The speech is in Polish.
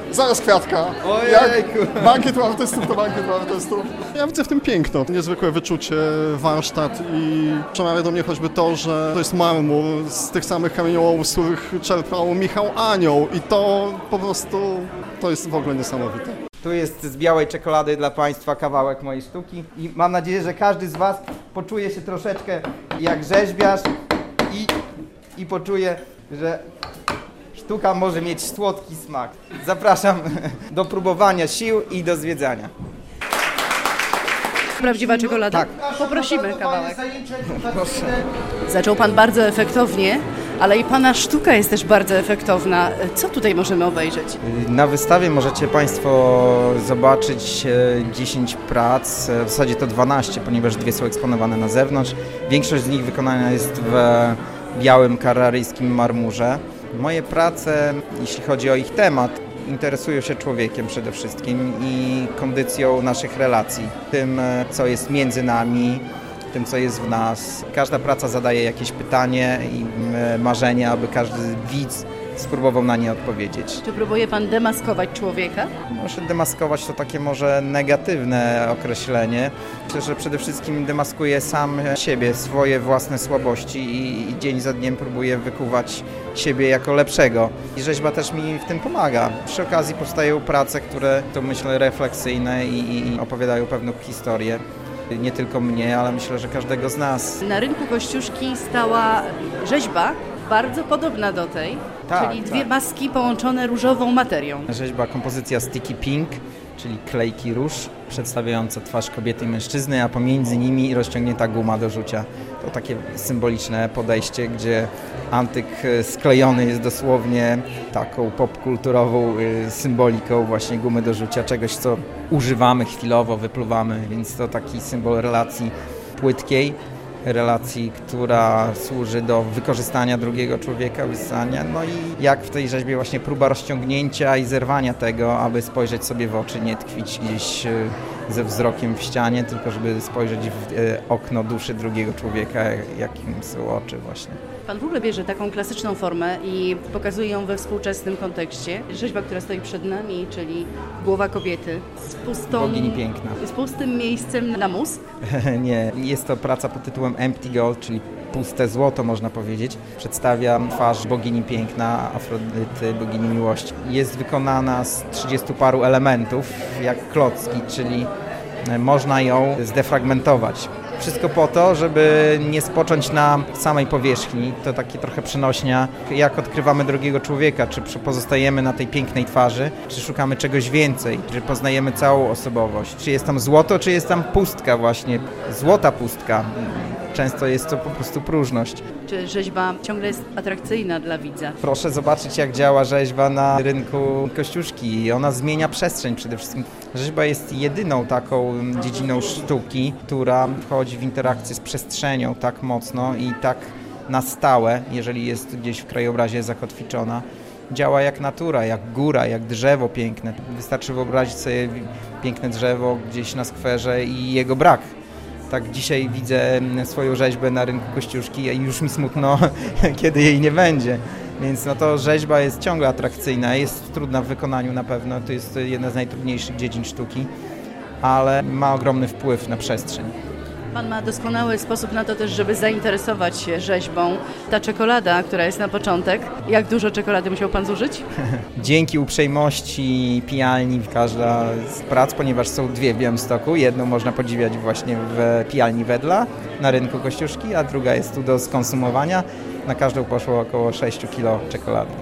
Zaraz kwiatka. Ojejku. Bankiet u artystów to bankiet u artystów. Ja widzę w tym piękno, niezwykłe wyczucie, warsztat i przemawia do mnie choćby to, że to jest marmur z tych samych kamieniołomów, z których czerpał Michał Anioł i to po prostu, to jest w ogóle niesamowite. Tu jest z białej czekolady dla Państwa kawałek mojej sztuki i mam nadzieję, że każdy z Was poczuje się troszeczkę jak rzeźbiarz i poczuje, że sztuka może mieć słodki smak. Zapraszam do próbowania sił i do zwiedzania. Prawdziwa czekolada? Tak. Poprosimy kawałek. Proszę. Zaczął Pan bardzo efektownie, ale i Pana sztuka jest też bardzo efektowna. Co tutaj możemy obejrzeć? Na wystawie możecie Państwo zobaczyć 10 prac, w zasadzie to 12, ponieważ 2 są eksponowane na zewnątrz. Większość z nich wykonana jest w białym kararyjskim marmurze. Moje prace, jeśli chodzi o ich temat, interesują się człowiekiem przede wszystkim i kondycją naszych relacji, tym, co jest między nami, tym, co jest w nas. Każda praca zadaje jakieś pytanie i marzenie, aby każdy widz spróbował na nie odpowiedzieć. Czy próbuje Pan demaskować człowieka? Może demaskować to takie może negatywne określenie. Myślę, że przede wszystkim demaskuję sam siebie, swoje własne słabości i dzień za dniem próbuję wykuwać siebie jako lepszego. I rzeźba też mi w tym pomaga. Przy okazji powstają prace, które to myślę refleksyjne i opowiadają pewną historię. Nie tylko mnie, ale myślę, że każdego z nas. Na rynku Kościuszki stała rzeźba bardzo podobna do tej, czyli dwie maski połączone różową materią. Rzeźba, kompozycja Sticky Pink, czyli klejki róż, przedstawiająca twarz kobiety i mężczyzny, a pomiędzy nimi rozciągnięta guma do rzucia. To takie symboliczne podejście, gdzie antyk sklejony jest dosłownie taką popkulturową symboliką właśnie gumy do rzucia, czegoś, co używamy chwilowo, wypluwamy, więc to taki symbol relacji płytkiej, relacji, która służy do wykorzystania drugiego człowieka, wysania. No i jak w tej rzeźbie właśnie próba rozciągnięcia i zerwania tego, aby spojrzeć sobie w oczy, nie tkwić gdzieś ze wzrokiem w ścianie, tylko żeby spojrzeć w okno duszy drugiego człowieka, jakim są oczy właśnie. Pan w ogóle bierze taką klasyczną formę i pokazuje ją we współczesnym kontekście. Rzeźba, która stoi przed nami, czyli głowa kobiety z pustą... Bogini piękna. Z pustym miejscem na mózg. Nie, jest to praca pod tytułem Empty Gold, czyli puste złoto można powiedzieć. Przedstawia twarz bogini piękna, Afrodyty, bogini miłości. Jest wykonana z 30 paru elementów, jak klocki, czyli można ją zdefragmentować. Wszystko po to, żeby nie spocząć na samej powierzchni. To takie trochę przenośnia, jak odkrywamy drugiego człowieka, czy pozostajemy na tej pięknej twarzy, czy szukamy czegoś więcej, czy poznajemy całą osobowość. Czy jest tam złoto, czy jest tam pustka właśnie, złota pustka. Często jest to po prostu próżność. Czy rzeźba ciągle jest atrakcyjna dla widza? Proszę zobaczyć, jak działa rzeźba na rynku Kościuszki. Ona zmienia przestrzeń przede wszystkim. Rzeźba jest jedyną taką dziedziną sztuki, która wchodzi w interakcję z przestrzenią tak mocno i tak na stałe, jeżeli jest gdzieś w krajobrazie zakotwiczona. Działa jak natura, jak góra, jak drzewo piękne. Wystarczy wyobrazić sobie piękne drzewo gdzieś na skwerze i jego brak. Tak dzisiaj widzę swoją rzeźbę na rynku Kościuszki i już mi smutno, kiedy jej nie będzie. Więc no to rzeźba jest ciągle atrakcyjna, jest trudna w wykonaniu na pewno, to jest jedna z najtrudniejszych dziedzin sztuki, ale ma ogromny wpływ na przestrzeń. Pan ma doskonały sposób na to też, żeby zainteresować się rzeźbą. Ta czekolada, która jest na początek, jak dużo czekolady musiał Pan zużyć? Dzięki uprzejmości pijalni każda z prac, ponieważ są 2 w Białymstoku, jedną można podziwiać właśnie w pijalni Wedla na rynku Kościuszki, a druga jest tu do skonsumowania. Na każdą poszło około 6 kg czekolady.